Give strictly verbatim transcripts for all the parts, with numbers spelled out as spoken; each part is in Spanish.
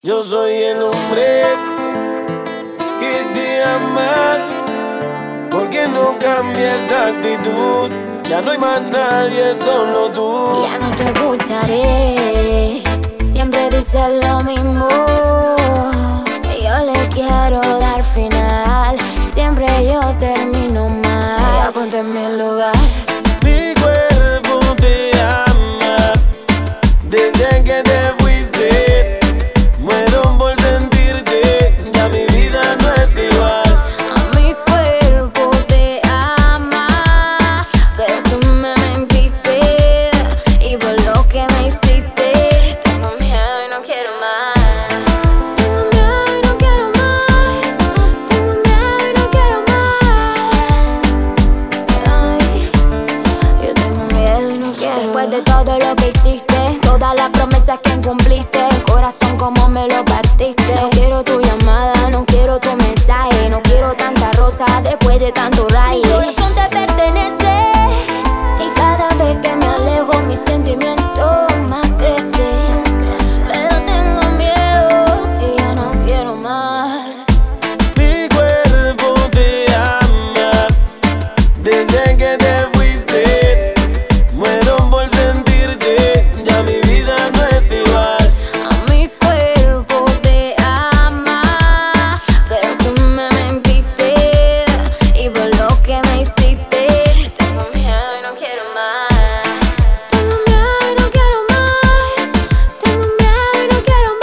Yo soy el hombre que te ama, porque no cambia esa actitud. Ya no hay más nadie, solo tú. Ya no te escucharé, siempre dices lo mismo. Yo le quiero dar final, siempre yo termino mal. Ya ponte en mi lugar. Mi cuerpo te ama, desde que te fuiste. Muero por sentirte, ya mi vida no es igual. A mi cuerpo te ama, pero tú me mentiste. Y por lo que me hiciste, tengo miedo y no quiero más. Tengo miedo y no quiero más. Tengo miedo y no quiero más. Ay, yo tengo miedo y no quiero. Después de todo lo que hiciste, todas las promesas que incumpliste, corazón como me lo partiste. No quiero tu llamada, no quiero tu mensaje, no quiero tanta rosa después de tanto rayo. Mi corazón te pertenece y cada vez que me alejo mi sentimiento más crece. Pero tengo miedo y ya no quiero más. Mi cuerpo te ama, desde que te fuiste. Muero por sentirte, ya mi vida no es igual. A mi cuerpo te ama, pero tú me mentiste. Y por lo que me hiciste, tengo miedo y no quiero más. Tengo miedo y no quiero más. Tengo miedo y no quiero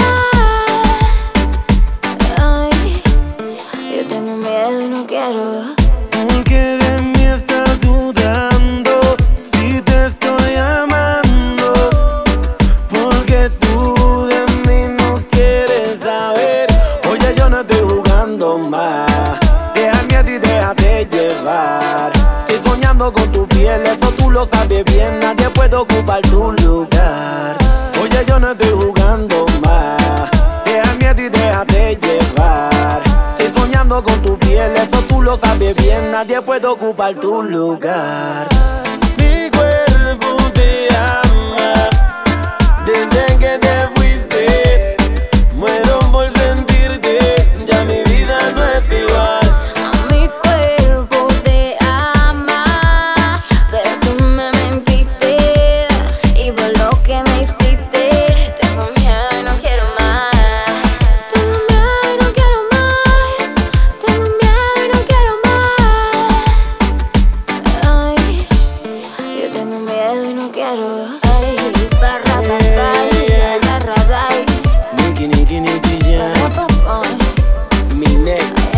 más. Ay, yo tengo miedo y no quiero. Porque de mí estás dudando, si te estoy amando. Porque tú de mí no quieres saber. Oye, yo no estoy jugando más. Déjame a ti, déjate llevar. Estoy soñando con tu piel, eso tú lo sabes bien. Nadie puede ocupar tu lugar. Oye, yo no estoy jugando más. Déjame a ti, déjate llevar. Estoy soñando con tu piel, eso tú lo sabes bien. Nadie puede ocupar tu lugar. Mi cuerpo te ama, desde que te fuiste. Muero por sentirte, ya mi vida no es igual. A mi cuerpo te ama, pero tú me mentiste. Y por lo que me hiciste, tengo miedo y no quiero más. Tengo miedo y no quiero más. Tengo miedo y no quiero más. Ay, yo tengo miedo y no quiero. Ay, barra pasar, barra ray. Niki, niki, niki, ya. Papá, Mi neck.